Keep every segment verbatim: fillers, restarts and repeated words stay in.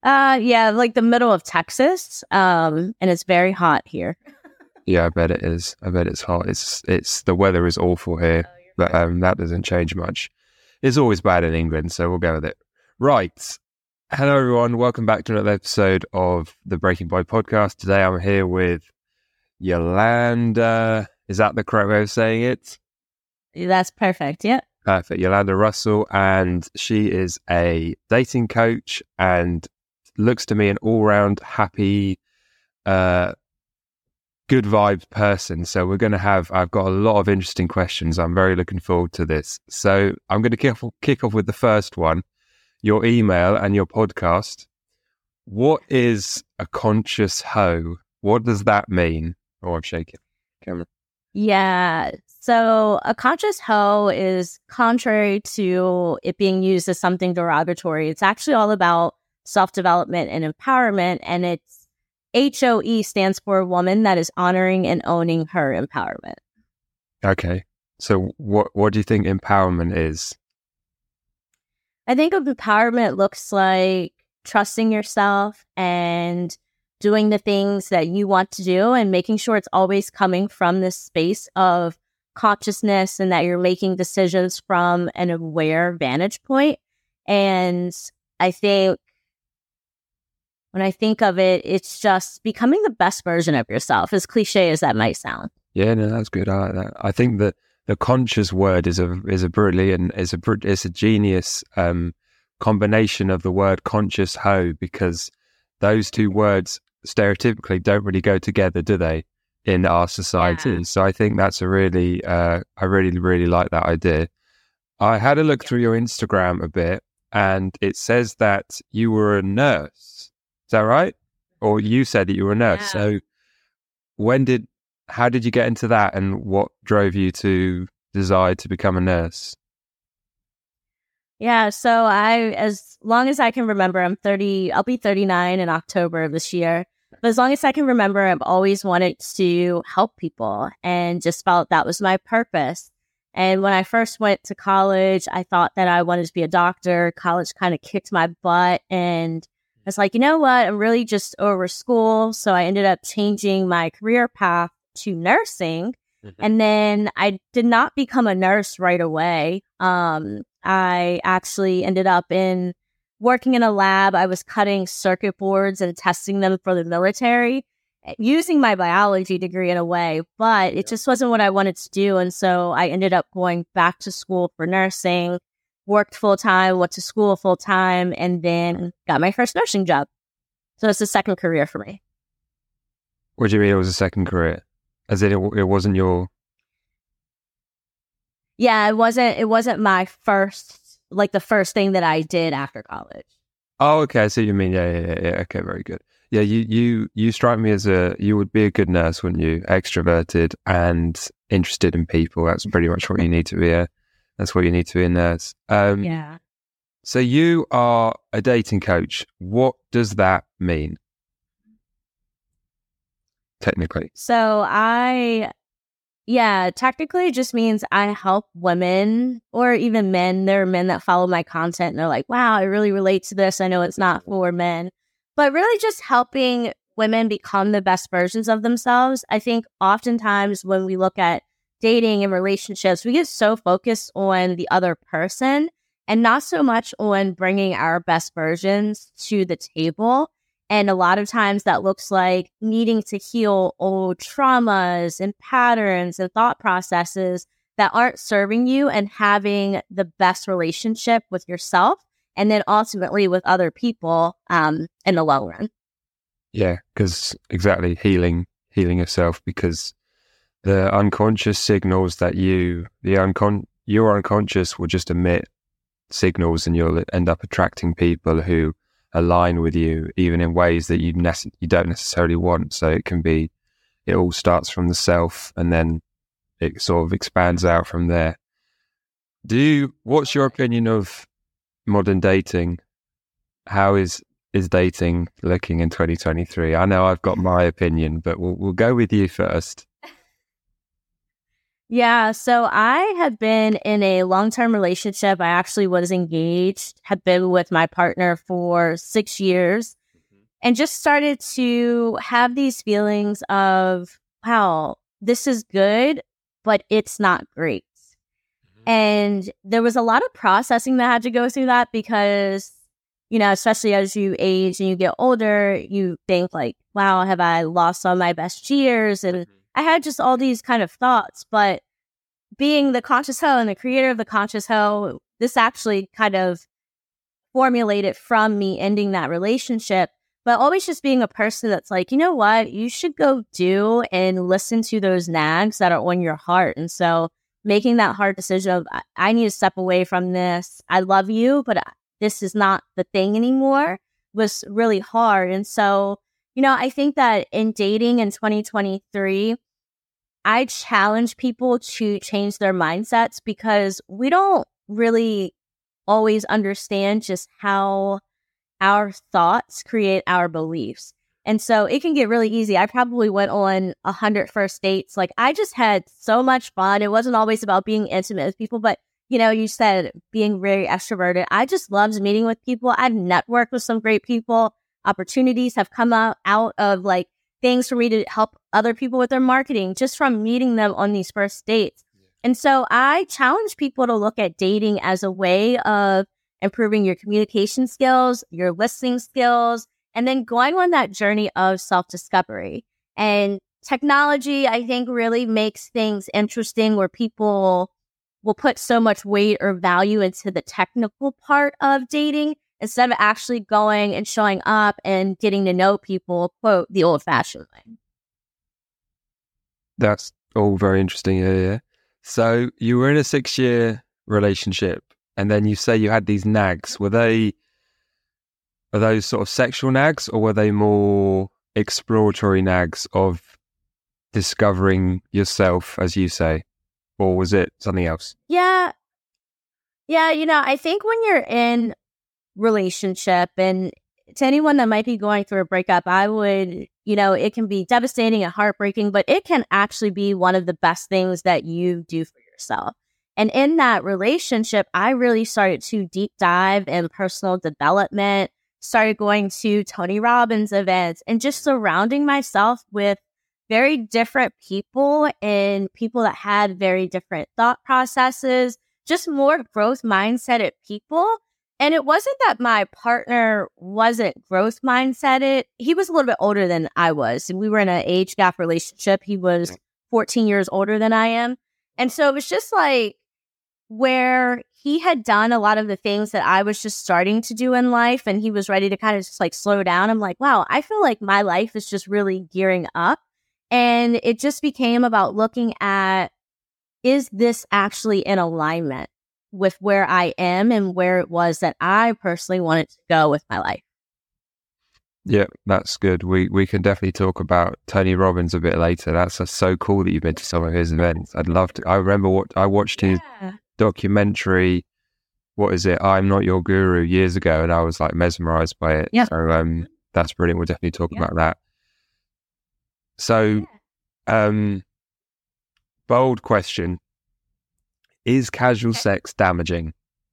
Uh, yeah, like the middle of Texas, um, and it's very hot here. Yeah, I bet it is. I bet it's hot. It's it's the weather is awful here, Oh, you're but right. um, that doesn't change much. It's always bad in England, so we'll go with it. Right. Hello, everyone. Welcome back to another episode of the Breaking Point podcast. Today, I'm here with Yolanda. Is that the correct way of saying it? That's perfect. Yeah. Perfect. Yolanda Russell, and she is a dating coach and looks to me an all-round happy, uh, good vibes person. So we're going to have, I've got a lot of interesting questions. I'm very looking forward to this. So I'm going to kick off, kick off with the first one, your email and your podcast. What is a conscious hoe? What does that mean? Oh, I'm shaking. Camera. Yeah. So a conscious hoe is contrary to it being used as something derogatory. It's actually all about self-development and empowerment. And it's H O E stands for a woman that is honoring and owning her empowerment. Okay. So what, what do you think empowerment is? I think of empowerment looks like trusting yourself and doing the things that you want to do and making sure it's always coming from this space of consciousness and that you're making decisions from an aware vantage point. And I think when I think of it, it's just becoming the best version of yourself, as cliche as that might sound. Yeah, no, that's good. I like that. I think that the conscious word is a is a brilliant is a it's a genius um, combination of the word conscious hoe, because those two words stereotypically don't really go together, do they, in our society? Yeah. So I think that's a really uh, I really really like that idea. I had a look Yeah. through your Instagram a bit, and it says that you were a nurse. Is that right? Or you said that you were a nurse. Yeah. So when did, how did you get into that, and what drove you to decide to become a nurse? Yeah, so I, as long as I can remember, I'm thirty, I'll be thirty-nine in October of this year. But as long as I can remember, I've always wanted to help people and just felt that was my purpose. And when I first went to college, I thought that I wanted to be a doctor. College kind of kicked my butt, and I was like, you know what? I'm really just over school. So I ended up changing my career path to nursing. Mm-hmm. And then I did not become a nurse right away. Um, I actually ended up in working in a lab. I was cutting circuit boards and testing them for the military, using my biology degree in a way, but it just wasn't what I wanted to do. And so I ended up going back to school for nursing, worked full-time, went to school full-time, and then got my first nursing job. So it's a second career for me. What do you mean it was a second career? As in it, it wasn't your... Yeah, it wasn't, it wasn't my first, like the first thing that I did after college. Oh, okay. I see what you mean. Yeah, yeah, yeah. yeah. Okay, very good. Yeah, you, you, you strike me as a, you would be a good nurse, wouldn't you? Extroverted and interested in people. That's pretty much what you need to be a, that's what you need to be a nurse. Um, yeah. So you are a dating coach. What does that mean? Technically. So I, yeah, technically it just means I help women or even men. There are men that follow my content and they're like, wow, I really relate to this. I know it's not for men, but really just helping women become the best versions of themselves. I think oftentimes when we look at dating and relationships, we get so focused on the other person and not so much on bringing our best versions to the table. And a lot of times that looks like needing to heal old traumas and patterns and thought processes that aren't serving you, and having the best relationship with yourself and then ultimately with other people um, in the long run. Yeah, because exactly, healing, healing yourself, because the unconscious signals that you, the uncon, your unconscious will just emit signals, and you'll end up attracting people who align with you, even in ways that you nece- you don't necessarily want. So it can be, it all starts from the self, and then it sort of expands out from there. Do you, what's your opinion of modern dating? How is is dating looking in twenty twenty-three? I know I've got my opinion, but we'll we'll go with you first. Yeah, so I have been in a long-term relationship. I actually was engaged, have been with my partner for six years, and just started to have these feelings of, wow, this is good, but it's not great. And there was a lot of processing that I had to go through that because, you know, especially as you age and you get older, you think like, wow, have I lost all my best years? And I had just all these kind of thoughts. But being the Conscious Hoe and the creator of the Conscious Hoe, this actually kind of formulated from me ending that relationship, but always just being a person that's like, you know what, you should go do and listen to those nags that are on your heart. And so making that hard decision of, I, I need to step away from this. I love you, but this is not the thing anymore was really hard. And so, you know, I think that in dating in twenty twenty-three, I challenge people to change their mindsets because we don't really always understand just how our thoughts create our beliefs. And so it can get really easy. I probably went on a hundred first dates. Like I just had so much fun. It wasn't always about being intimate with people, but you know, you said being very extroverted. I just loved meeting with people. I've networked with some great people. Opportunities have come out, out of like things for me to help other people with their marketing just from meeting them on these first dates. And so I challenge people to look at dating as a way of improving your communication skills, your listening skills, and then going on that journey of self-discovery. And technology, I think, really makes things interesting where people will put so much weight or value into the technical part of dating instead of actually going and showing up and getting to know people, quote, the old-fashioned way. That's all very interesting. Yeah, yeah. So you were in a six-year relationship, and then you say you had these nags. Were they... Are those sort of sexual nags, or were they more exploratory nags of discovering yourself, as you say? Or was it something else? Yeah. Yeah, you know, I think when you're in relationship, and to anyone that might be going through a breakup, I would, you know, it can be devastating and heartbreaking, but it can actually be one of the best things that you do for yourself. And in that relationship, I really started to deep dive in personal development, started going to Tony Robbins events, and just surrounding myself with very different people and people that had very different thought processes, just more growth mindseted people. And it wasn't that my partner wasn't growth mindseted. He was a little bit older than I was. And we were in an age gap relationship. He was fourteen years older than I am. And so it was just like where he had done a lot of the things that I was just starting to do in life, and he was ready to kind of just like slow down. I'm like, wow, I feel like my life is just really gearing up. And it just became about looking at, is this actually in alignment with where I am and where it was that I personally wanted to go with my life? Yeah, that's good. We we can definitely talk about Tony Robbins a bit later. That's uh, so cool that you've been to some of his events. I'd love to. I remember what I watched his Yeah. documentary, what is it, I'm Not Your Guru, years ago, and I was like mesmerized by it. Yeah. So um, that's brilliant. We'll definitely talk Yeah. about that. So, um, bold question. Is casual Okay. sex damaging?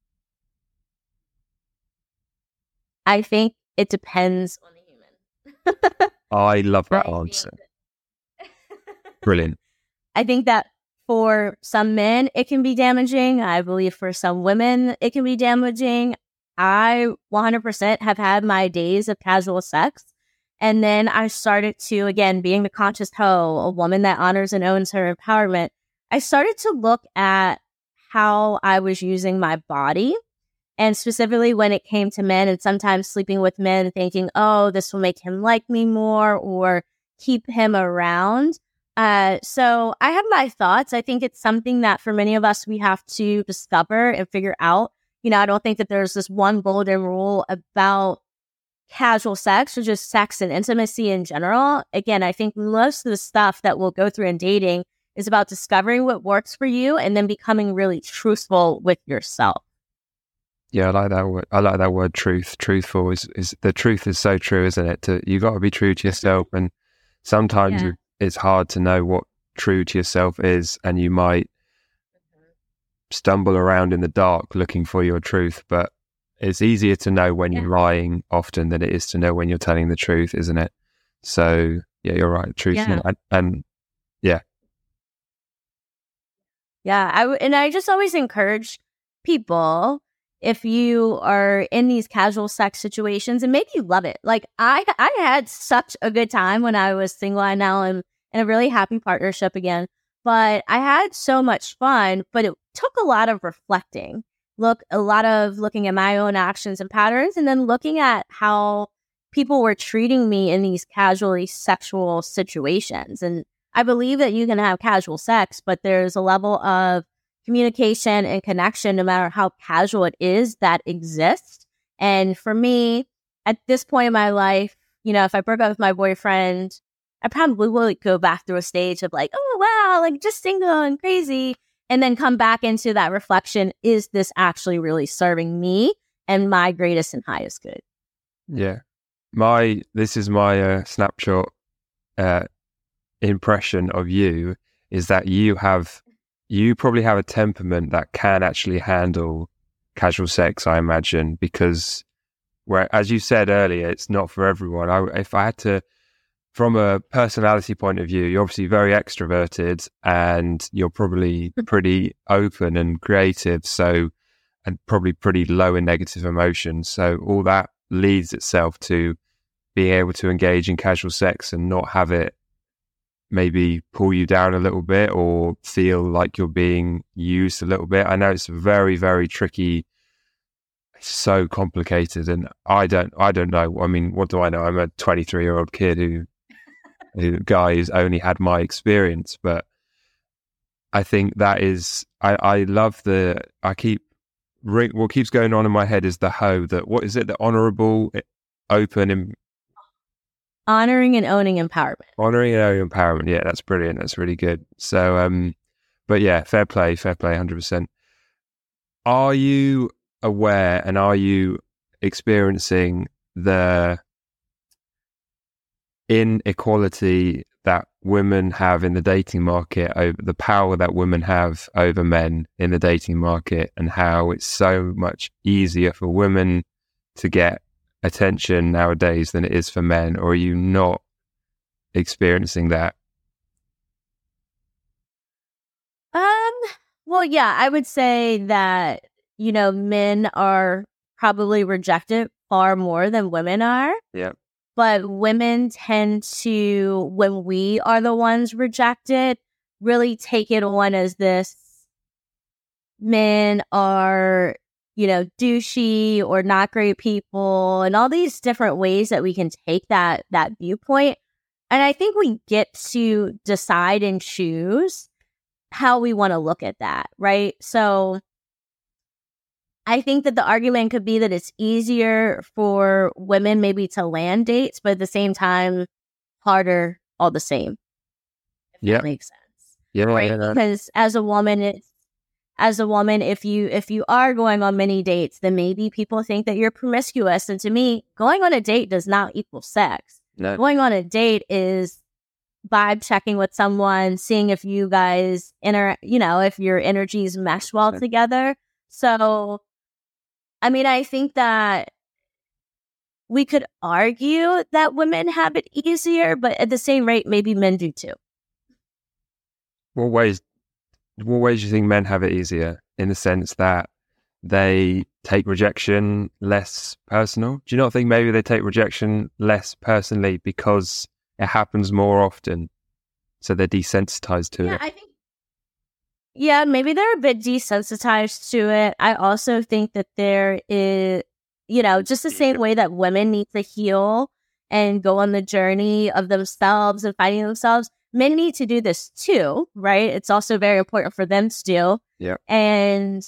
I think it depends on the human. I love that I think answer. that- Brilliant. I think that for some men, it can be damaging. I believe for some women, it can be damaging. I one hundred percent have had my days of casual sex. And then I started to, again, being the Conscious Hoe, a woman that honors and owns her empowerment, I started to look at how I was using my body. And specifically when it came to men, and sometimes sleeping with men, thinking, oh, this will make him like me more or keep him around. Uh, so I have my thoughts. I think it's something that for many of us, we have to discover and figure out. You know, I don't think that there's this one golden rule about casual sex or just sex and intimacy in general. Again, I think most of the stuff that we'll go through in dating is about discovering what works for you and then becoming really truthful with yourself. Yeah, I like that word. I like that word, truth. Truthful is, is the truth is so true, isn't it? To, you got to be true to yourself, and sometimes Yeah. it, it's hard to know what true to yourself is, and you might stumble around in the dark looking for your truth, but it's easier to know when Yeah. you're lying often than it is to know when you're telling the truth, isn't it? So yeah, you're right. Truth Yeah. and, and yeah. Yeah, I w- and I just always encourage people, if you are in these casual sex situations and maybe you love it. Like I I had such a good time when I was single, and now I'm in a really happy partnership again. But I had so much fun, but it took a lot of reflecting. Look, a lot of looking at my own actions and patterns, and then looking at how people were treating me in these casually sexual situations. And I believe that you can have casual sex, but there's a level of communication and connection, no matter how casual it is, that exists. And for me, at this point in my life, you know, if I broke up with my boyfriend, I probably will go back through a stage of like, oh, wow, like just single and crazy. And then come back into that reflection. Is this actually really serving me and my greatest and highest good? Yeah. My, this is my uh, snapshot uh, impression of you is that you have, you probably have a temperament that can actually handle casual sex, I imagine, because where, as you said earlier, it's not for everyone. I, if I had to, from a personality point of view, you're obviously very extroverted and you're probably pretty open and creative. So, and probably pretty low in negative emotions. So all that leads itself to being able to engage in casual sex and not have it maybe pull you down a little bit or feel like you're being used a little bit. I know it's very, very tricky. It's so complicated, and I don't, I don't know. I mean, what do I know? I'm a twenty-three year old kid who, who guy who's only had my experience, but I think that is, I, I love the, I keep, what keeps going on in my head is the hoe that, what is it? The honorable, open, and Honoring and owning empowerment. Honoring and owning empowerment. Yeah, that's brilliant. That's really good. So, um, but yeah, fair play, fair play, one hundred percent. Are you aware and are you experiencing the inequality that women have in the dating market, over the power that women have over men in the dating market, and how it's so much easier for women to get attention nowadays than it is for men? Or are you not experiencing that? Um, well, yeah, I would say that, you know, men are probably rejected far more than women are. Yeah. But women tend to, when we are the ones rejected, really take it on as this, men are, you know, douchey or not great people, and all these different ways that we can take that that viewpoint. And I think we get to decide and choose how we want to look at that, right? So I think that the argument could be that it's easier for women maybe to land dates, but at the same time, harder all the same. If Yeah. that makes sense. Yeah, Right? yeah, no. Because as a woman, it's as a woman, if you if you are going on many dates, then maybe people think that you're promiscuous. And to me, going on a date does not equal sex. No. Going on a date is vibe checking with someone, seeing if you guys inter you know, if your energies mesh well Okay. together. So I mean, I think that we could argue that women have it easier, but at the same rate, maybe men do too. What ways? What ways do you think men have it easier? In the sense that they take rejection less personal? Do you not think maybe they take rejection less personally because it happens more often, so they're desensitized to Yeah, it? I think. Yeah, maybe they're a bit desensitized to it. I also think that there is, you know, just the same way that women need to heal and go on the journey of themselves and finding themselves, men need to do this too, right? It's also very important for them to do. Yeah. And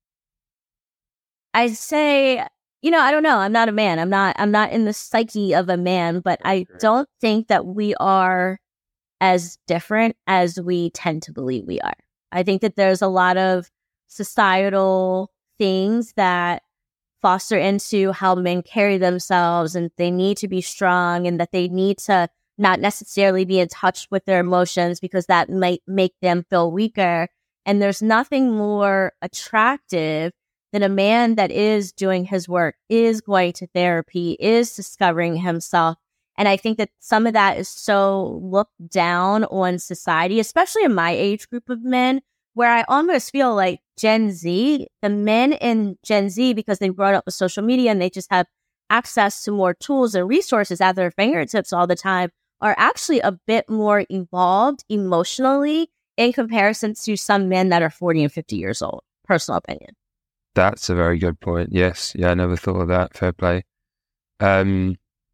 I say, you know, I don't know. I'm not a man. I'm not, I'm not in the psyche of a man, but I don't think that we are as different as we tend to believe we are. I think that there's a lot of societal things that foster into how men carry themselves, and they need to be strong, and that they need to not necessarily be in touch with their emotions because that might make them feel weaker. And there's nothing more attractive than a man that is doing his work, is going to therapy, is discovering himself. And I think that some of that is so looked down on society, especially in my age group of men, where I almost feel like Gen Z, the men in Gen Z, because they've grown up with social media and they just have access to more tools and resources at their fingertips all the time, are actually a bit more evolved emotionally in comparison to some men that are forty and fifty years old. Personal opinion. That's a very good point. Yes. Yeah, I never thought of that. Fair play. Um,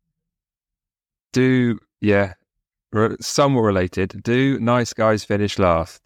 do, yeah, re- somewhat related. Do nice guys finish last?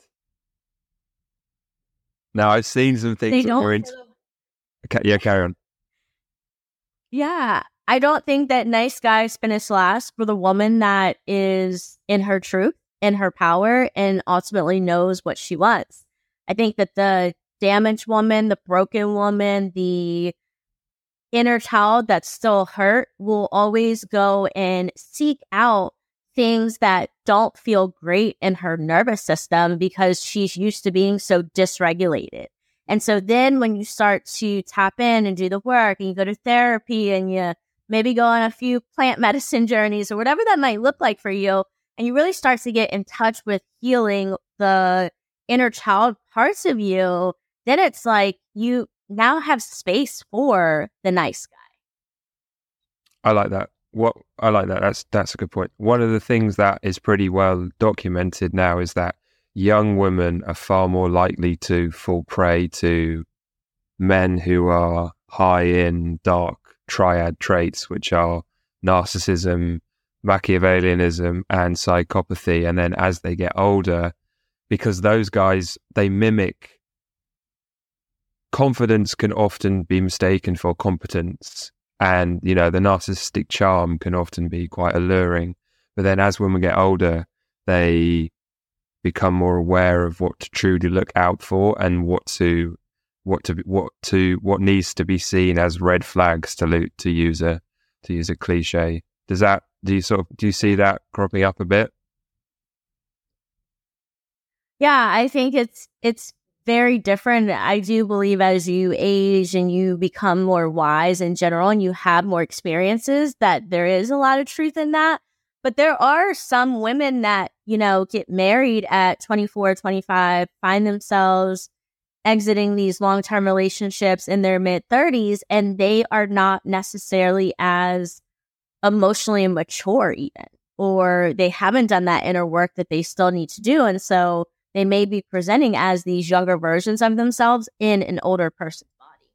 Now, I've seen some things They that don't. were in... Okay, yeah, carry on. Yeah. I don't think that nice guys finish last for the woman that is in her truth, in her power, and ultimately knows what she wants. I think that the damaged woman, the broken woman, the inner child that's still hurt will always go and seek out things that don't feel great in her nervous system because she's used to being so dysregulated. And so then when you start to tap in and do the work and you go to therapy and you maybe go on a few plant medicine journeys or whatever that might look like for you, and you really start to get in touch with healing the inner child parts of you, then it's like you now have space for the nice guy. I like that. What I like that. That's that's a good point. One of the things that is pretty well documented now is that young women are far more likely to fall prey to men who are high in dark triad traits, which are narcissism, Machiavellianism, and psychopathy. And then as they get older, because those guys, they mimic... Confidence can often be mistaken for competence. And, you know, the narcissistic charm can often be quite alluring. But then as women get older, they become more aware of what to truly look out for and what to, what to, what to, what needs to be seen as red flags, to lo- to use a, to use a cliche. Does that, do you sort of, do you see that cropping up a bit? Yeah, I think it's, it's, very different. I do believe as you age and you become more wise in general and you have more experiences, that there is a lot of truth in that. But there are some women that, you know, get married at twenty-four, twenty-five, find themselves exiting these long-term relationships in their mid-thirties, and they are not necessarily as emotionally mature even, or they haven't done that inner work that they still need to do. And so they may be presenting as these younger versions of themselves in an older person's body.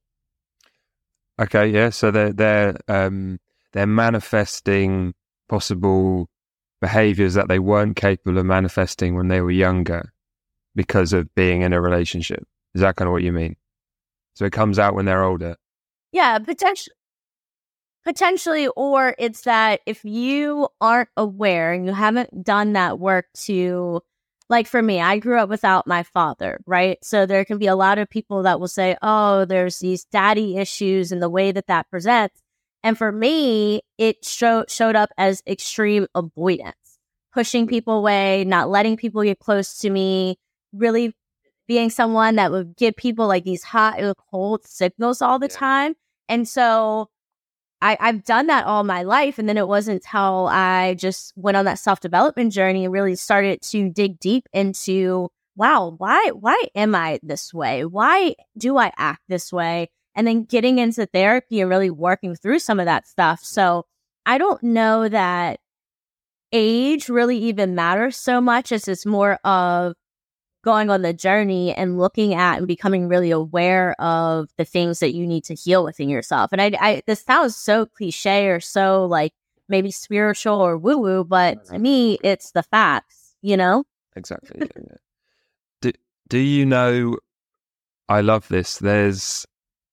Okay, yeah. So they're they're um, they're manifesting possible behaviors that they weren't capable of manifesting when they were younger because of being in a relationship. Is that kind of what you mean? So it comes out when they're older. Yeah, potentially. Potentially, or it's that if you aren't aware and you haven't done that work to... Like for me, I grew up without my father, right? So there can be a lot of people that will say, oh, there's these daddy issues and the way that that presents. And for me, it show- showed up as extreme avoidance, pushing people away, not letting people get close to me, really being someone that would give people like these hot and cold signals all the Yeah. time. And so I, I've done that all my life. And then it wasn't until I just went on that self-development journey and really started to dig deep into, wow, why, why am I this way? Why do I act this way? And then getting into therapy and really working through some of that stuff. So I don't know that age really even matters so much as it's more of going on the journey and looking at and becoming really aware of the things that you need to heal within yourself. And I, I this sounds so cliche or so like maybe spiritual or woo woo, but to me, it's the facts, you know? Exactly. Yeah, yeah. Do Do you know? I love this. There's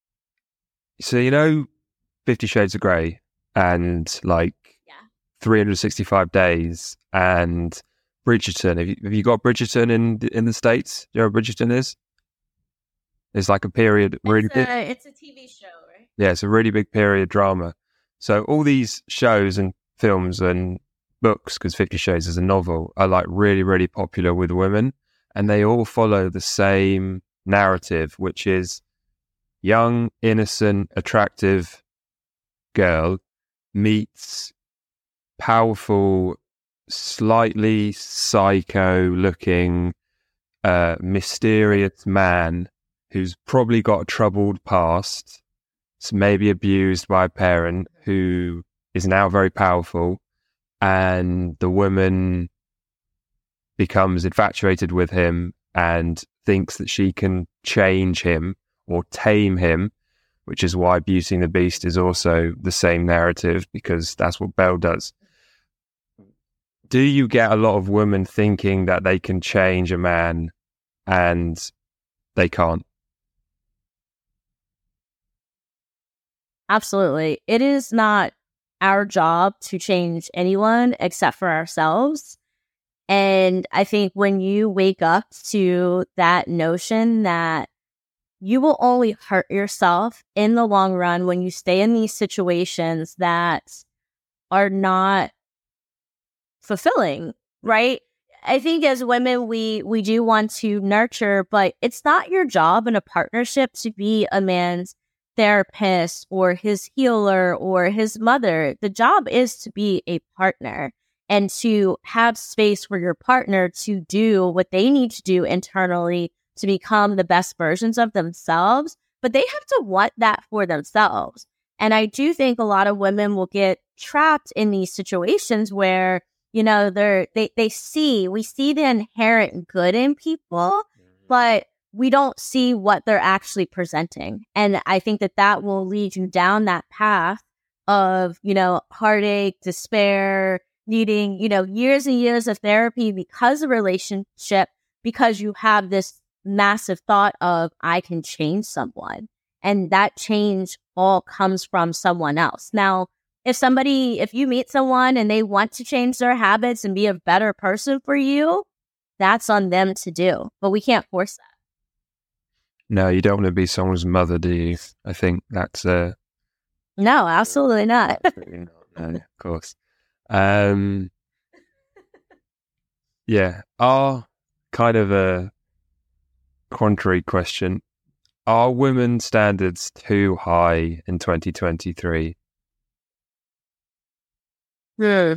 so you know, Fifty Shades of Grey, and like Yeah. three hundred sixty-five days, and Bridgerton. Have you, have you got Bridgerton in in the States? Do you know what Bridgerton is? It's like a period. Really It's big, a, it's a T V show, right? yeah, it's a really big period drama. So all these shows and films and books, because Fifty Shades is a novel, are like really, really popular with women, and they all follow the same narrative, which is young, innocent, attractive girl meets powerful, slightly psycho-looking, uh, mysterious man who's probably got a troubled past, maybe abused by a parent, who is now very powerful, and the woman becomes infatuated with him and thinks that she can change him or tame him, which is why Beauty and the Beast is also the same narrative, because that's what Belle does. Do you get a lot of women thinking that they can change a man and they can't? Absolutely. It is not our job to change anyone except for ourselves. And I think when you wake up to that notion that you will only hurt yourself in the long run when you stay in these situations that are not fulfilling, right? I think as women, we we do want to nurture, but it's not your job in a partnership to be a man's therapist or his healer or his mother. The job is to be a partner and to have space for your partner to do what they need to do internally to become the best versions of themselves, but they have to want that for themselves. And I do think a lot of women will get trapped in these situations where, you know, they're, they, they see, we see the inherent good in people, but we don't see what they're actually presenting. And I think that that will lead you down that path of, you know, heartache, despair, needing, you know, years and years of therapy because of relationship, because you have this massive thought of, I can change someone. And that change all comes from someone else. Now, if somebody, if you meet someone and they want to change their habits and be a better person for you, that's on them to do. But we can't force that. No, you don't want to be someone's mother, do you? I think that's... Uh, no, absolutely not. absolutely not. No, of course. Um, yeah. Are kind of a contrary question. Are women's standards too high in twenty twenty-three? Hmm.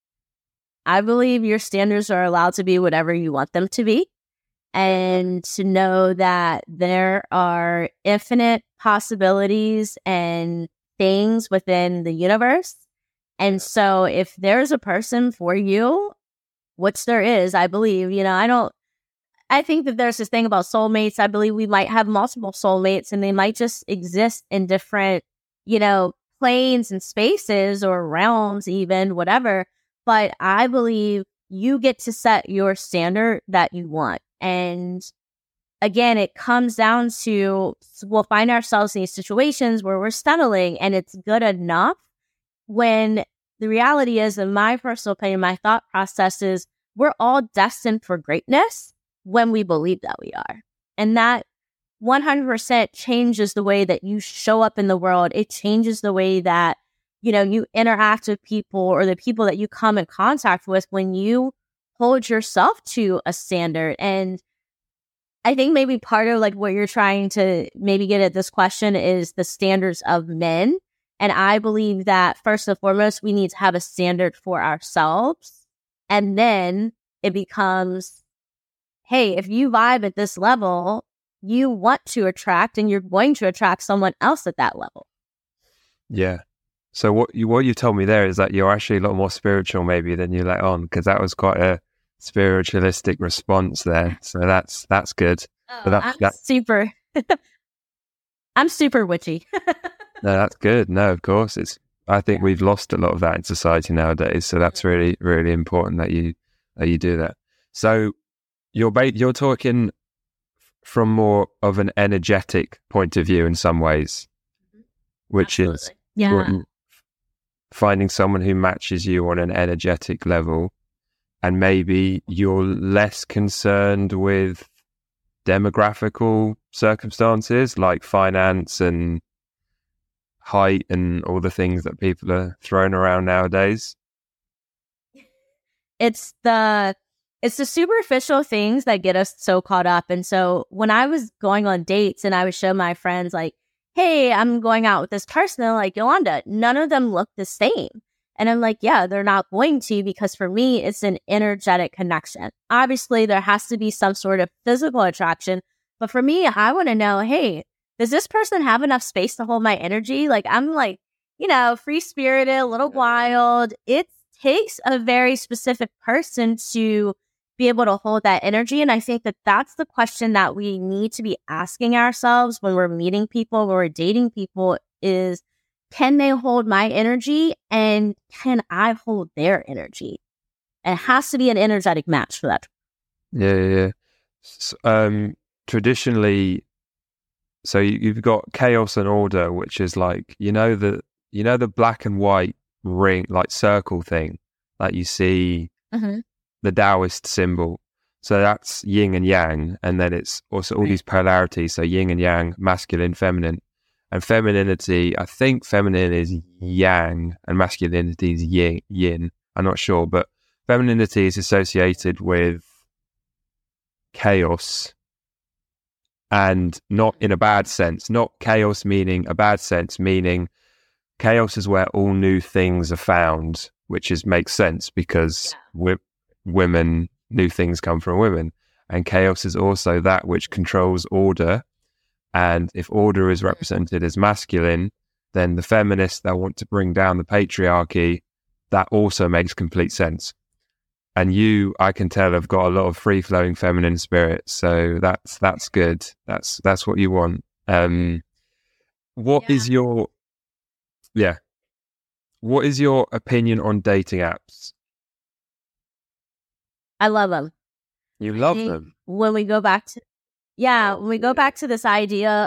I believe your standards are allowed to be whatever you want them to be. And to know that there are infinite possibilities and things within the universe. And so if there's a person for you, which there is, I believe, you know, I don't, I think that there's this thing about soulmates. I believe we might have multiple soulmates and they might just exist in different, you know, planes and spaces or realms, even whatever. But I believe you get to set your standard that you want. And again, it comes down to, we'll find ourselves in these situations where we're settling and it's good enough, when the reality is, in my personal opinion, my thought process is, we're all destined for greatness when we believe that we are. And that one hundred percent changes the way that you show up in the world. It changes the way that, you know, you interact with people or the people that you come in contact with when you hold yourself to a standard. And I think maybe part of like what you're trying to maybe get at this question is the standards of men. And I believe that first and foremost, we need to have a standard for ourselves. And then it becomes, hey, if you vibe at this level, you want to attract and you're going to attract someone else at that level. Yeah. So what you what you told me there is that you're actually a lot more spiritual maybe than you let on, because that was quite a spiritualistic response there. So that's that's good. Oh, but that, I'm that, super I'm super witchy. No, that's good. No, of course. It's I think we've lost a lot of that in society nowadays. So that's really, really important that you that you do that. So you're ba- you're talking from more of an energetic point of view in some ways, which Absolutely. is yeah. finding someone who matches you on an energetic level, and maybe you're less concerned with demographical circumstances like finance and height and all the things that people are throwing around nowadays. it's the it's the superficial things that get us so caught up. And so when I was going on dates and I would show my friends like, hey, I'm going out with this person, they're like, Yolanda, none of them look the same. And I'm like, yeah, they're not going to, because for me, it's an energetic connection. Obviously, there has to be some sort of physical attraction. But for me, I want to know, hey, does this person have enough space to hold my energy? Like, I'm like, you know, free spirited, a little wild. It takes a very specific person to be able to hold that energy. And I think that that's the question that we need to be asking ourselves when we're meeting people, when we're dating people, is, can they hold my energy and can I hold their energy? And it has to be an energetic match for that. Yeah, yeah, yeah. So, um, traditionally, so you, you've got chaos and order, which is like, you know, the, you know, the black and white ring, like circle thing that you see, mm-hmm. the Taoist symbol. So that's yin and yang. And then it's also all right. these polarities. So yin and yang, masculine, feminine. And femininity, I think feminine is yang and masculinity is yin, yin. I'm not sure, but femininity is associated with chaos, and not in a bad sense. Not chaos meaning a bad sense, meaning chaos is where all new things are found, which is makes sense because yeah. wi- women, new things come from women. And chaos is also that which controls order. And if order is represented as masculine, then the feminists that want to bring down the patriarchy, that also makes complete sense. And you, I can tell, have got a lot of free-flowing feminine spirit, so that's that's good. That's that's what you want. Um, what yeah. is your, yeah, what is your opinion on dating apps? I love them. You love them. When we go back to, yeah, when we go back to this idea,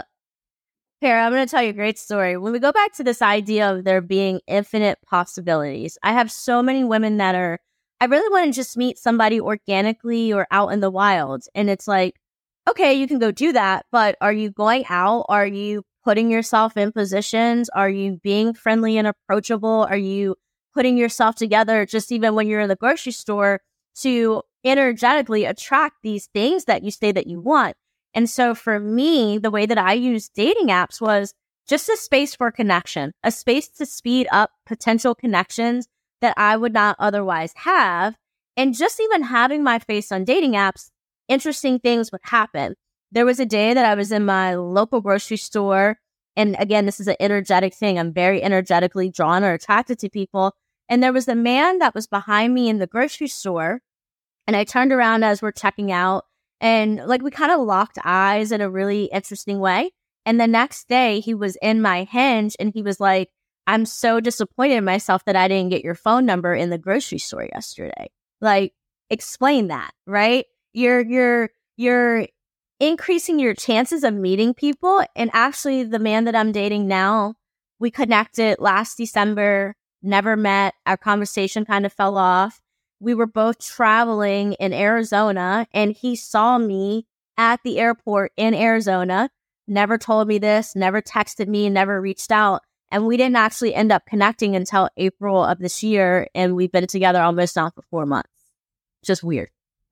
here, I'm going to tell you a great story. When we go back to this idea of there being infinite possibilities, I have so many women that are, I really want to just meet somebody organically or out in the wild. And it's like, okay, you can go do that, but are you going out? Are you putting yourself in positions? Are you being friendly and approachable? Are you putting yourself together just even when you're in the grocery store to energetically attract these things that you say that you want? And so for me, the way that I use dating apps was just a space for connection, a space to speed up potential connections that I would not otherwise have. And just even having my face on dating apps, interesting things would happen. There was a day that I was in my local grocery store. And again, this is an energetic thing. I'm very energetically drawn or attracted to people. And there was a man that was behind me in the grocery store. And I turned around as we're checking out. And like we kind of locked eyes in a really interesting way. And the next day he was in my Hinge and he was like, I'm so disappointed in myself that I didn't get your phone number in the grocery store yesterday. Like, explain that, right? You're, you're, you're increasing your chances of meeting people. And actually the man that I'm dating now, we connected last December, never met. Our conversation kind of fell off. We were both traveling in Arizona and he saw me at the airport in Arizona, never told me this, never texted me, never reached out. And we didn't actually end up connecting until April of this year. And we've been together almost now for four months. Just weird.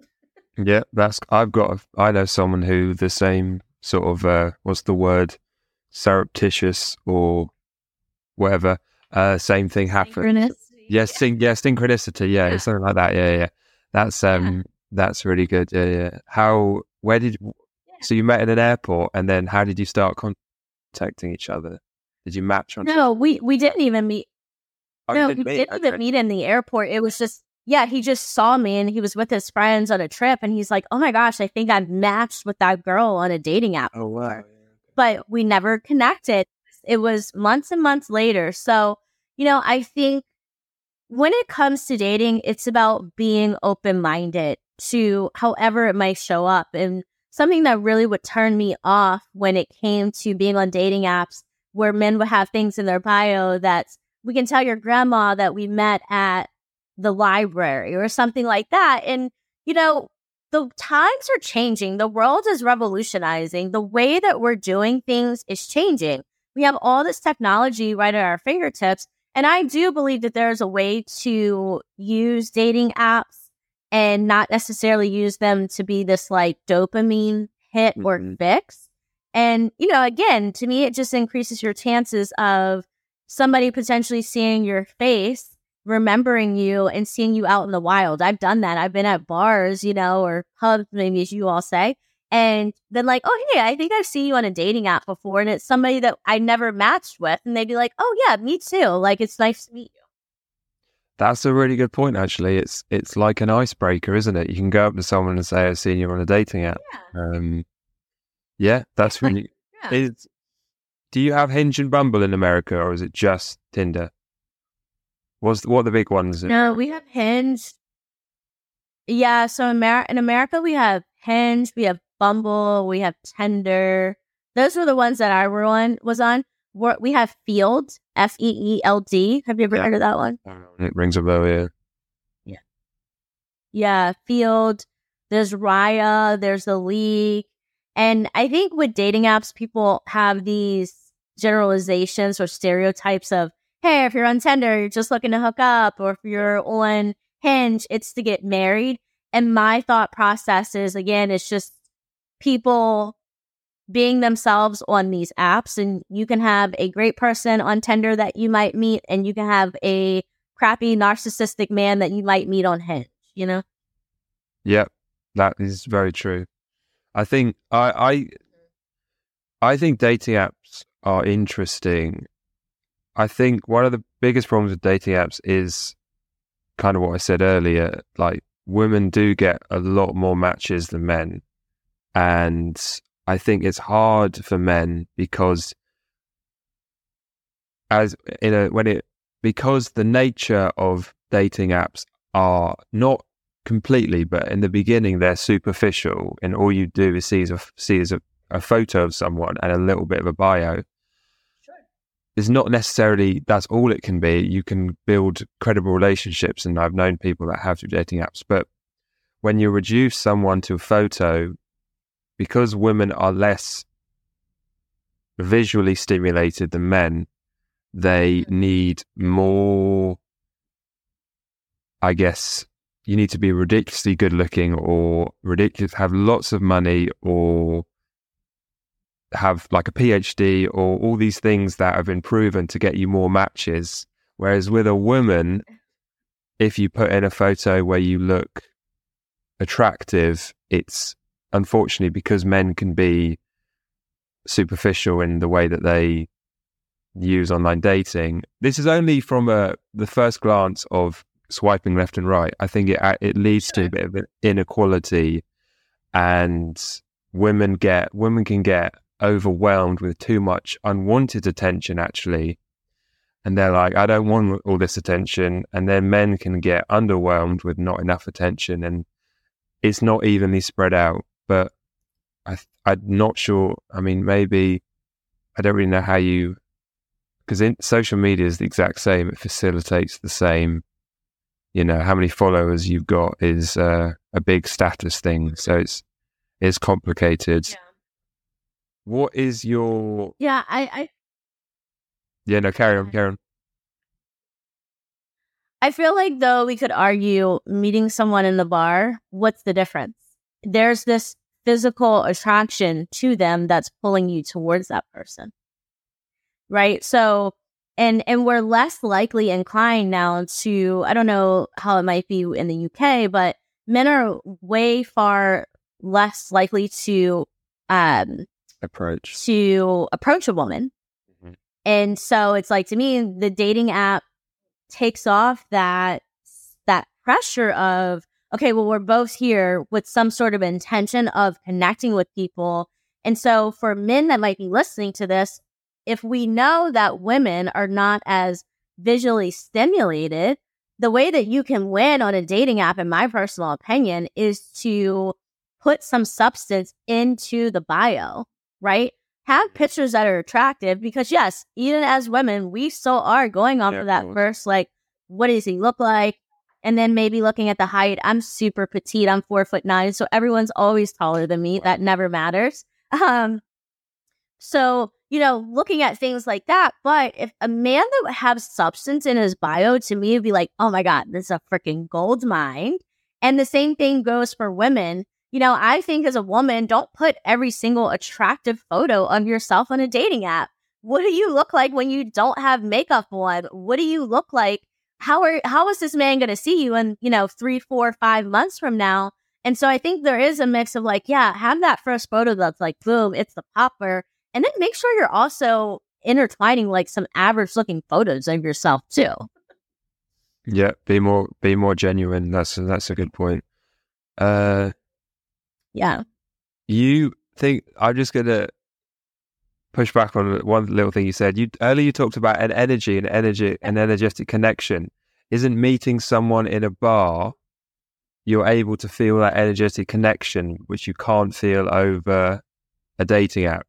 Yeah, that's, I've got, a, I know someone who the same sort of, uh, what's the word? Surreptitious or whatever. Uh, same thing happened. Yes, yeah. Syn- yeah, synchronicity. Yeah, yeah, something like that. Yeah, yeah. That's um, yeah. that's really good. Yeah, yeah. How? Where did? You, yeah. So you met in an airport, and then how did you start contacting each other? Did you match on? No, we we didn't even meet. Oh, no, didn't we meet? didn't okay. even meet in the airport. It was just, yeah, he just saw me, and he was with his friends on a trip, and he's like, "Oh my gosh, I think I've matched with that girl on a dating app." Oh wow! But we never connected. It was months and months later. So you know, I think. When it comes to dating, it's about being open-minded to however it might show up. And something that really would turn me off when it came to being on dating apps where men would have things in their bio that we can tell your grandma that we met at the library or something like that. And, you know, the times are changing. The world is revolutionizing. The way that we're doing things is changing. We have all this technology right at our fingertips. And I do believe that there's a way to use dating apps and not necessarily use them to be this like dopamine hit or Mhm. fix. And, you know, again, to me, it just increases your chances of somebody potentially seeing your face, remembering you, and seeing you out in the wild. I've done that. I've been at bars, you know, or pubs, maybe as you all say, and then like, oh, hey, I think I've seen you on a dating app before, and it's somebody that I never matched with, and they'd be like, oh, yeah, me too. Like, it's nice to meet you. That's a really good point, actually. It's it's like an icebreaker, isn't it? You can go up to someone and say, I've seen you on a dating app. Yeah. Um, yeah, that's really... Yeah. Is, do you have Hinge and Bumble in America, or is it just Tinder? What's, what are the big ones? No, we have Hinge. Yeah, so Amer- in America, we have Hinge, we have Bumble, we have Tinder. Those were the ones that I were on, was on. We're, we have Field, F E E L D. Have you ever Yeah. heard of that one? It rings a bell, yeah. Yeah, Field. There's Raya. There's The League. And I think with dating apps, people have these generalizations or stereotypes of, hey, if you're on Tinder, you're just looking to hook up. Or if you're on Hinge, it's to get married. And my thought process is, again, it's just people being themselves on these apps. And you can have a great person on Tinder that you might meet, and you can have a crappy narcissistic man that you might meet on Hinge, you know? Yep, that is very true. I think I, I I think dating apps are interesting. I think one of the biggest problems with dating apps is kind of what I said earlier. Like, women do get a lot more matches than men, and I think it's hard for men because as in a when it because the nature of dating apps are not completely, but in the beginning they're superficial, and all you do is see is a, see is a, a photo of someone and a little bit of a bio. Sure. It's not necessarily that's all it can be. You can build credible relationships, and I've known people that have through dating apps. But when you reduce someone to a photo, because women are less visually stimulated than men, they need more, I guess, you need to be ridiculously good looking, or ridiculous, have lots of money, or have like a P H D, or all these things that have been proven to get you more matches. Whereas with a woman, if you put in a photo where you look attractive, it's unfortunately because men can be superficial in the way that they use online dating. This is only from a, the first glance of swiping left and right. I think it it leads to a bit of an inequality, and women get women can get overwhelmed with too much unwanted attention, actually, and they're like, I don't want all this attention. And then men can get underwhelmed with not enough attention, and it's not evenly spread out. But I I'm not sure. I mean, maybe I don't really know how you, because in social media is the exact same. It facilitates the same. You know, how many followers you've got is uh, a big status thing. So it's it's complicated. Yeah. What is your... Yeah, I, I Yeah, no, carry on, carry on. I feel like, though, we could argue meeting someone in the bar, what's the difference? There's this physical attraction to them that's pulling you towards that person, right? So, and and we're less likely inclined now to, I don't know how it might be in the U K, but men are way far less likely to um Approach. to approach a woman. Mhm. And so it's like, to me, the dating app takes off that that pressure of, okay, well, we're both here with some sort of intention of connecting with people. And so for men that might be listening to this, if we know that women are not as visually stimulated, the way that you can win on a dating app, in my personal opinion, is to put some substance into the bio, right? Have pictures that are attractive, because yes, even as women, we still are going off Yeah, of of that course. first, like, what does he look like? And then maybe looking at the height. I'm super petite. I'm four foot nine. So everyone's always taller than me. That never matters. Um, so, you know, looking at things like that. But if a man that would have substance in his bio, to me, would be like, oh my God, this is a freaking gold mine. And the same thing goes for women. You know, I think as a woman, don't put every single attractive photo of yourself on a dating app. What do you look like when you don't have makeup on? What do you look like? How are how is this man going to see you in, you know, three, four, five months from now? And so I think there is a mix of like, yeah, have that first photo that's like, boom, it's the popper. And then make sure you're also intertwining like some average looking photos of yourself too. Yeah, be more be more genuine. That's that's a good point. Uh, yeah. You think I'm just gonna push back on one little thing you said. You earlier you talked about an energy, an energy, an energetic connection. Isn't meeting someone in a bar, you're able to feel that energetic connection, which you can't feel over a dating app?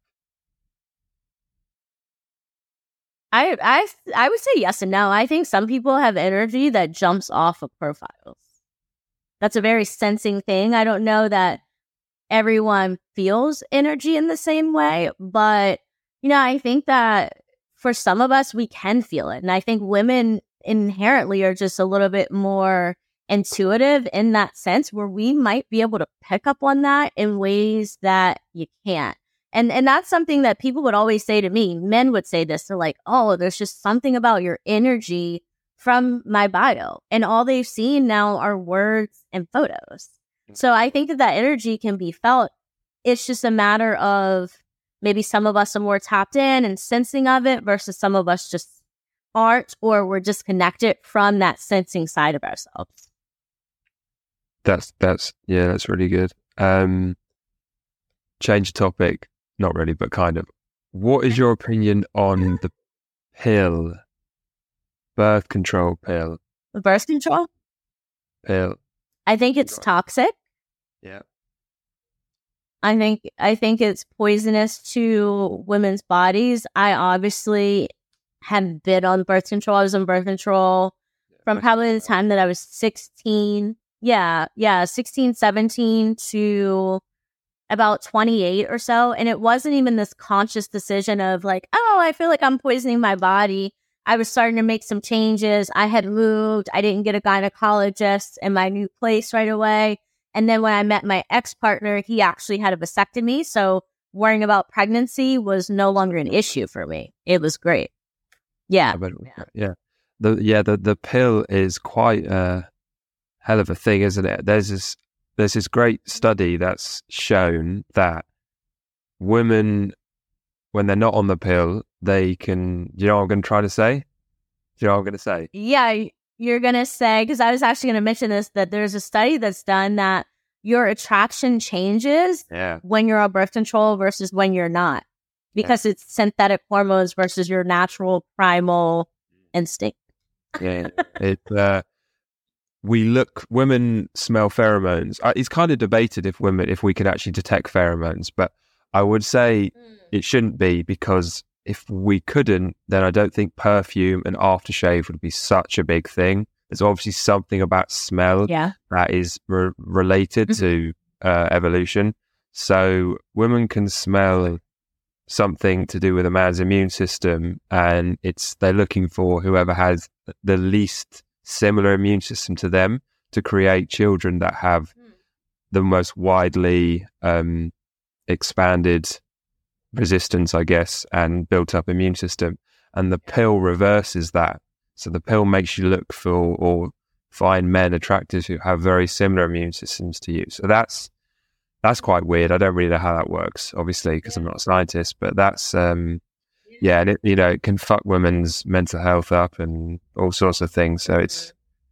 I, I, I would say yes and no. I think some people have energy that jumps off of profiles. That's a very sensing thing. I don't know that everyone feels energy in the same way, but, you know, I think that for some of us, we can feel it. And I think women inherently are just a little bit more intuitive in that sense, where we might be able to pick up on that in ways that you can't. And and that's something that people would always say to me. Men would say this. They're like, oh, there's just something about your energy from my bio. And all they've seen now are words and photos. So I think that that energy can be felt. It's just a matter of maybe some of us are more tapped in and sensing of it versus some of us just aren't, or we're disconnected from that sensing side of ourselves. That's, that's, yeah, that's really good. Um, change topic. Not really, but kind of. What is your opinion on the pill, birth control pill? The birth control pill. I think it's toxic. Yeah. I think I think it's poisonous to women's bodies. I obviously had been on birth control. I was on birth control from probably the time that I was sixteen. Yeah, yeah, sixteen, seventeen to about twenty-eight or so. And it wasn't even this conscious decision of like, oh, I feel like I'm poisoning my body. I was starting to make some changes. I had moved. I didn't get a gynecologist in my new place right away. And then when I met my ex-partner, he actually had a vasectomy. So worrying about pregnancy was no longer an issue for me. It was great. Yeah. Yeah. yeah. The, yeah, the, the pill is quite a hell of a thing, isn't it? There's this There's this great study that's shown that women, when they're not on the pill, they can, do you know what I'm going to try to say? Do you know what I'm going to say? Yeah, you're going to say, because I was actually going to mention this, that there's a study that's done that your attraction changes yeah. when you're on birth control versus when you're not, because yeah. it's synthetic hormones versus your natural primal instinct. Yeah, it, uh, we look, women smell pheromones. Uh, it's kind of debated if women, if we could actually detect pheromones, but I would say mm. it shouldn't be, because if we couldn't, then I don't think perfume and aftershave would be such a big thing. There's obviously something about smell yeah. that is re- related mm-hmm. to uh, evolution. So women can smell something to do with a man's immune system, and it's they're looking for whoever has the least similar immune system to them to create children that have mm. the most widely um, expanded resistance, I guess, and built up immune system. And the pill reverses that. So the pill makes you look for or find men attractive who have very similar immune systems to you. So that's that's quite weird. I don't really know how that works, obviously, because yeah. I'm not a scientist, but that's um yeah, and it, you know, it can fuck women's mental health up and all sorts of things. So it's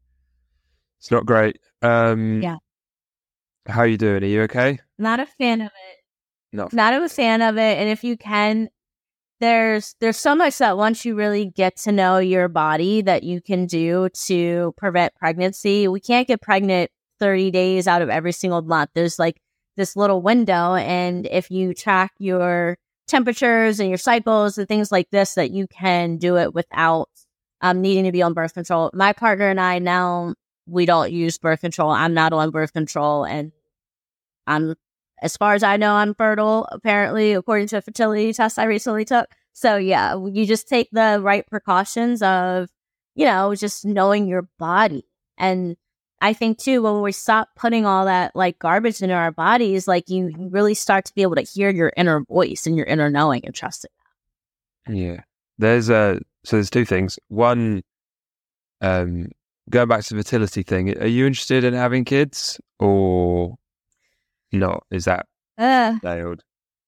it's not great. Um, yeah. How are you doing? Are you okay? Not a fan of it. No. Not a fan of it. And if you can, there's there's so much that once you really get to know your body that you can do to prevent pregnancy. We can't get pregnant thirty days out of every single month. There's like this little window. And if you track your temperatures and your cycles and things like this, that you can do it without um, needing to be on birth control. My partner and I now, we don't use birth control. I'm not on birth control, and I'm, as far as I know, I'm fertile, apparently, according to a fertility test I recently took. So yeah, you just take the right precautions of, you know, just knowing your body. And I think too, when we stop putting all that like garbage into our bodies, like you really start to be able to hear your inner voice and your inner knowing and trusting that. Yeah. There's a, so there's two things. One, um, going back to the fertility thing, are you interested in having kids or not? Is that uh, nailed?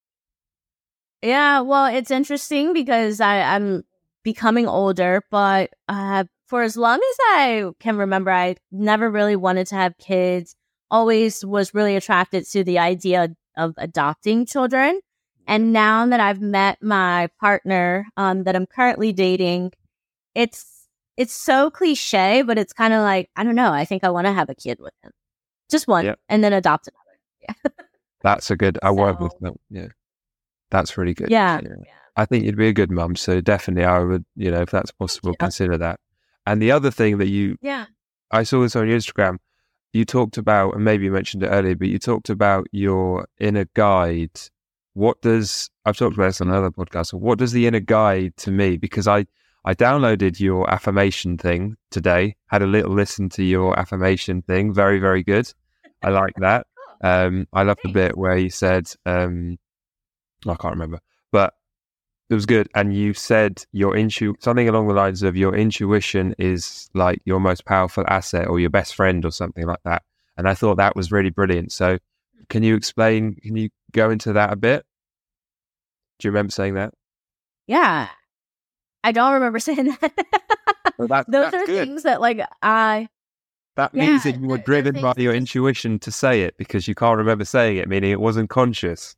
Yeah, well, it's interesting because I, I'm becoming older, but uh, for as long as I can remember, I never really wanted to have kids. Always was really attracted to the idea of adopting children. And now that I've met my partner um, that I'm currently dating, it's it's so cliche, but it's kind of like, I don't know, I think I want to have a kid with him. Just one, yep. And then adopt another. Yeah. That's a good, I so, work with them, yeah. That's really good. Yeah. yeah. I think you'd be a good mum. So definitely I would, you know, if that's possible, yeah. consider that. And the other thing that you, yeah, I saw this on your Instagram, you talked about, and maybe you mentioned it earlier, but you talked about your inner guide. What does, I've talked about this on another podcast, so what does the inner guide to me? Because I, I downloaded your affirmation thing today, had a little listen to your affirmation thing. Very, very good. I like that. Um, I love the bit where you said, um, I can't remember, but it was good. And you said your intu something along the lines of your intuition is like your most powerful asset or your best friend or something like that. And I thought that was really brilliant. So can you explain, can you go into that a bit? Do you remember saying that? Yeah. I don't remember saying that. Well, that Those that's are good. things that like I... That yeah, means that you were driven by your intuition to say it because you can't remember saying it, meaning it wasn't conscious.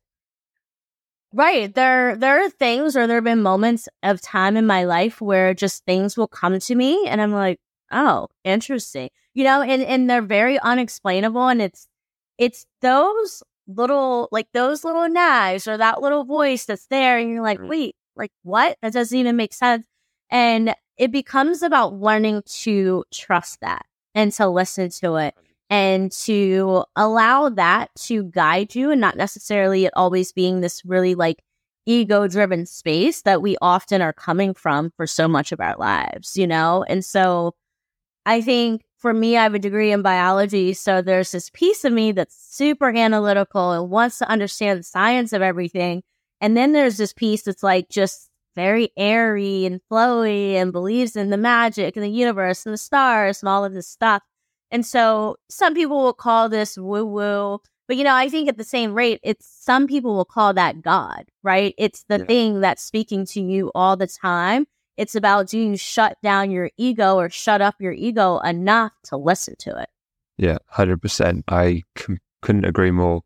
Right. There there are things or there have been moments of time in my life where just things will come to me and I'm like, oh, interesting. You know, and, and they're very unexplainable. And it's it's those little like those little nags or that little voice that's there and you're like, wait, like what? That doesn't even make sense. And it becomes about learning to trust that and to listen to it. And to allow that to guide you and not necessarily it always being this really like ego driven space that we often are coming from for so much of our lives, you know? And so I think for me, I have a degree in biology. So there's this piece of me that's super analytical and wants to understand the science of everything. And then there's this piece that's like just very airy and flowy and believes in the magic and the universe and the stars and all of this stuff. And so some people will call this woo-woo, but, you know, I think at the same rate, it's some people will call that God, right? It's the yeah. thing that's speaking to you all the time. It's about, do you shut down your ego or shut up your ego enough to listen to it? Yeah, one hundred percent. I c- couldn't agree more.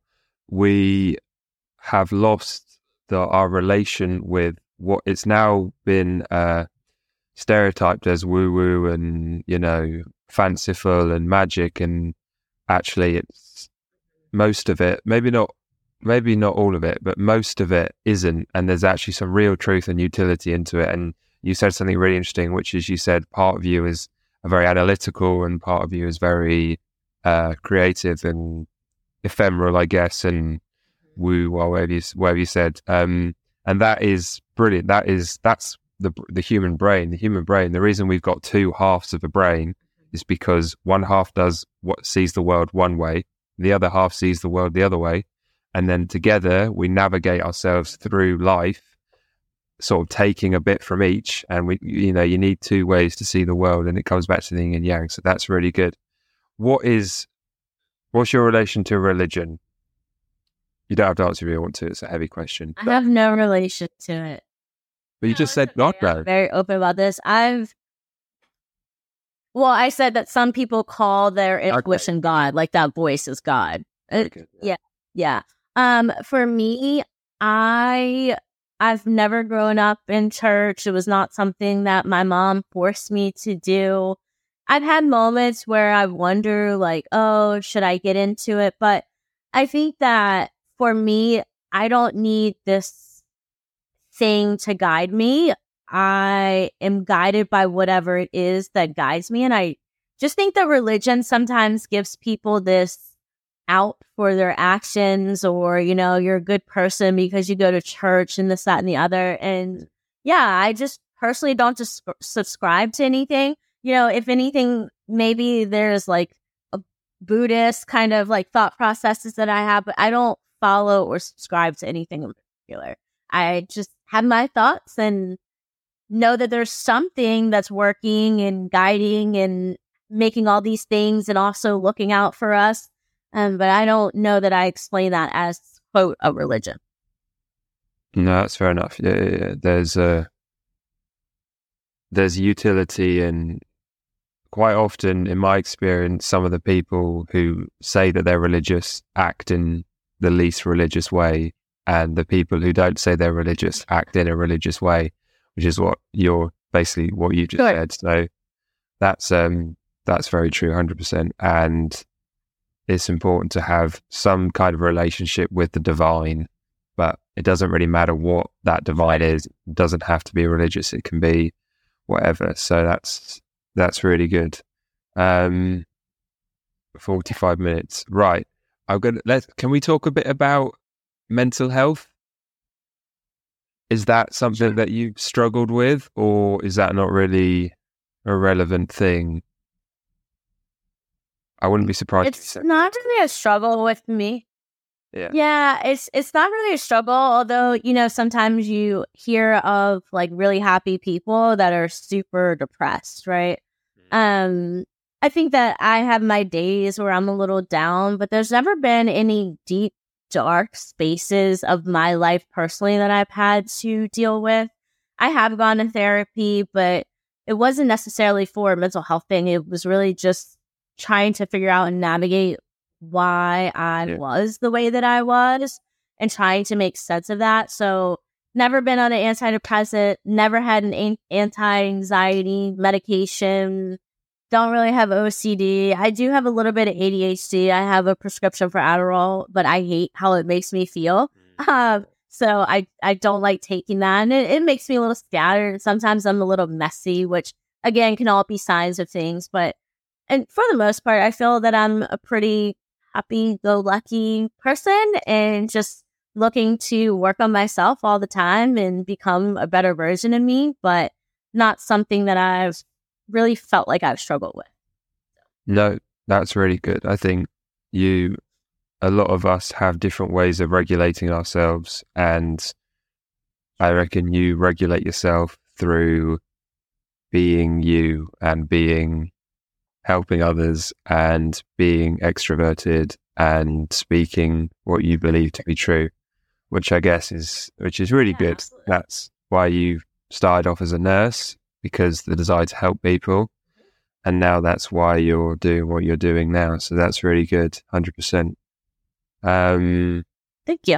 We have lost the, our relation with what it's now been uh, stereotyped as woo-woo and, you know, fanciful and magic, and actually it's most of it, maybe not maybe not all of it, but most of it isn't, and there's actually some real truth and utility into it. And you said something really interesting, which is you said part of you is a very analytical and part of you is very uh creative and ephemeral, I guess, and woo or whatever you, whatever you said, um and that is brilliant. That is that's the the human brain the human brain the reason we've got two halves of a brain is because one half does what sees the world one way, the other half sees the world the other way, and then together we navigate ourselves through life, sort of taking a bit from each. And we, you know, you need two ways to see the world, and it comes back to the yin and yang. So that's really good. What is, what's your relation to religion? You don't have to answer if you want to. It's a heavy question. I have no relation to it. But you no, just said okay. God, I'm very open about this. I've Well, I said that some people call their intuition okay. God, like that voice is God. It, yeah, yeah. Um, for me, I I've never grown up in church. It was not something that my mom forced me to do. I've had moments where I wonder, like, oh, should I get into it? But I think that for me, I don't need this thing to guide me. I am guided by whatever it is that guides me. And I just think that religion sometimes gives people this out for their actions, or, you know, you're a good person because you go to church and this, that, and the other. And yeah, I just personally don't just subscribe to anything. You know, if anything, maybe there's like a Buddhist kind of like thought processes that I have, but I don't follow or subscribe to anything in particular. I just have my thoughts and know that there's something that's working and guiding and making all these things and also looking out for us. Um, but I don't know that I explain that as, quote, a religion. No, that's fair enough. Yeah, yeah, yeah. There's a there's utility, and quite often, in my experience, some of the people who say that they're religious act in the least religious way, and the people who don't say they're religious act in a religious way, which is what you're basically what you just Sure. said. So that's um that's very true, one hundred percent. And it's important to have some kind of relationship with the divine, but it doesn't really matter what that divine is. It doesn't have to be religious. It can be whatever. So that's that's really good. Um, forty-five minutes, right? I'm gonna let. Can we talk a bit about mental health? Is that something that you've struggled with, or is that not really a relevant thing? I wouldn't be surprised. It's not really a struggle with me. Yeah. Yeah, it's it's not really a struggle, although, you know, sometimes you hear of like really happy people that are super depressed, right? Um, I think that I have my days where I'm a little down, but there's never been any deep, dark spaces of my life personally that I've had to deal with. I have gone to therapy, but it wasn't necessarily for a mental health thing. It was really just trying to figure out and navigate why I Yeah. was the way that I was and trying to make sense of that. So never been on an antidepressant, never had an an- anti-anxiety medication, don't really have O C D. I do have a little bit of A D H D. I have a prescription for Adderall, but I hate how it makes me feel. Um, so I, I don't like taking that. And it, it makes me a little scattered. Sometimes I'm a little messy, which again can all be signs of things. But and for the most part, I feel that I'm a pretty happy-go-lucky person and just looking to work on myself all the time and become a better version of me, but not something that I've really felt like I've struggled with. No, that's really good. I think you, a lot of us have different ways of regulating ourselves, and I reckon you regulate yourself through being you and being helping others and being extroverted and speaking what you believe to be true, which I guess is which is really Yeah, good. absolutely. That's why you started off as a nurse, because the desire to help people, and now that's why you're doing what you're doing now. So that's really good, one hundred percent. Um, Thank you.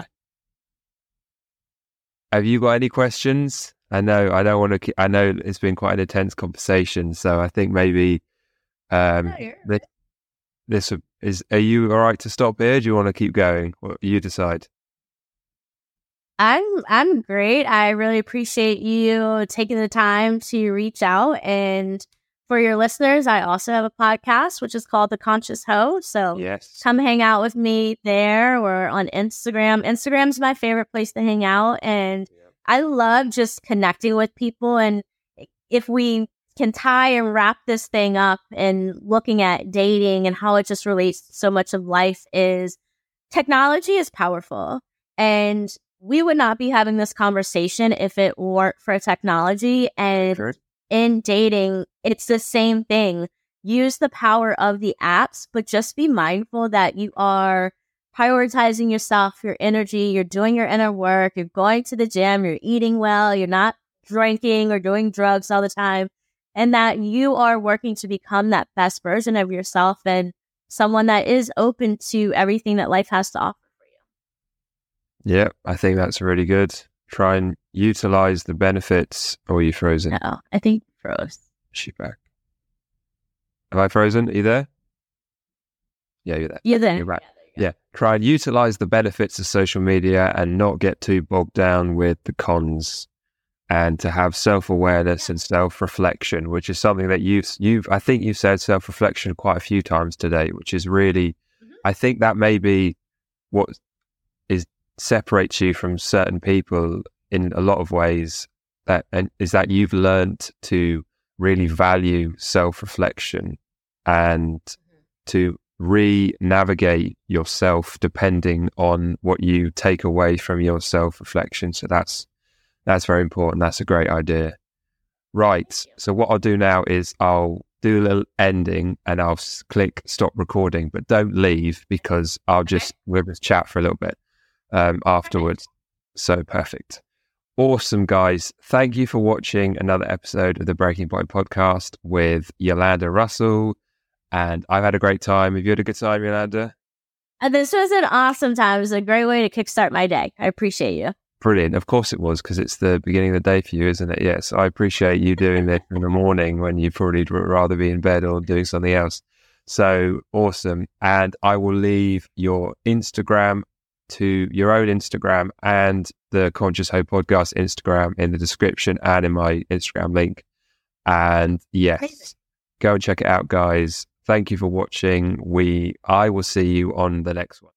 have you got any questions? I know I don't want to. Keep, I know it's been quite an intense conversation, so I think maybe um, No, you're- this, this is. Are you all right to stop here? Do you want to keep going? What you decide? I'm I'm great. I really appreciate you taking the time to reach out. And for your listeners, I also have a podcast which is called The Conscious Hoe. So Yes. come hang out with me there or on Instagram. Instagram's my favorite place to hang out. And I love just connecting with people. And if we can tie and wrap this thing up and looking at dating and how it just relates to so much of life, is technology is powerful. And we would not be having this conversation if it weren't for technology. And Sure. in dating, it's the same thing. Use the power of the apps, but just be mindful that you are prioritizing yourself, your energy, you're doing your inner work, you're going to the gym, you're eating well, you're not drinking or doing drugs all the time, and that you are working to become that best version of yourself and someone that is open to everything that life has to offer for you. Yeah, I think that's really good. Try and utilize the benefits. Or are you frozen? Uh-oh, I think you froze. She back. Am I frozen? Are you there? Yeah, you're there. You're there. You're right. Yeah, there you go. Yeah, try and utilize the benefits of social media and not get too bogged down with the cons, and to have self-awareness and self-reflection, which is something that you've, you've I think you've said self-reflection quite a few times today, which is really, Mhm. I think that may be what is separates you from certain people in a lot of ways, that and is that you've learned to really value self-reflection and to re-navigate yourself depending on what you take away from your self-reflection. So that's that's very important. That's a great idea. Right. So what I'll do now is I'll do a little ending and I'll s- click stop recording, but don't leave because I'll just we'll just chat for a little bit um, afterwards. So perfect. Awesome, guys. Thank you for watching another episode of the Breaking Point podcast with Yolanda Russell. And I've had a great time. Have you had a good time, Yolanda? And this was an awesome time. It was a great way to kickstart my day. I appreciate you. Brilliant. Of course it was, because it's the beginning of the day for you, isn't it? Yes. I appreciate you doing this in the morning when you probably would rather be in bed or doing something else. So awesome. And I will leave your Instagram to your own Instagram and the Conscious Hope Podcast Instagram in the description and in my Instagram link. And yes, Amazing. Go and check it out, guys. Thank you for watching. We, I will see you on the next one.